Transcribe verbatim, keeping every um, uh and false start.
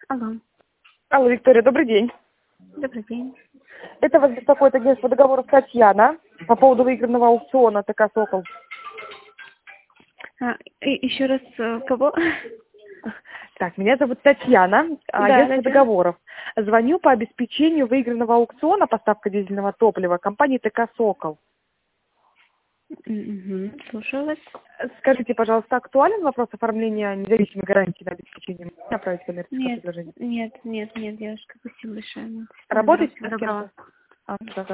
Алло. Алло, Виктория, добрый день. Добрый день. Это вас беспокоит агентство договоров Татьяна по поводу выигранного аукциона ТК «Сокол». А, и еще раз, э, кого? Так, меня зовут Татьяна, агентство Татьяна. договоров. Звоню по обеспечению выигранного аукциона поставка дизельного топлива компании ТК «Сокол». Угу. Слушаю вас. Скажите, пожалуйста, актуален вопрос оформления независимой гарантии на обеспечение? Направить коммерческое Нет, предложение. нет, нет, нет, девушка, спасибо большое. Работаете Всего с кем-то? доброго. А, да, да.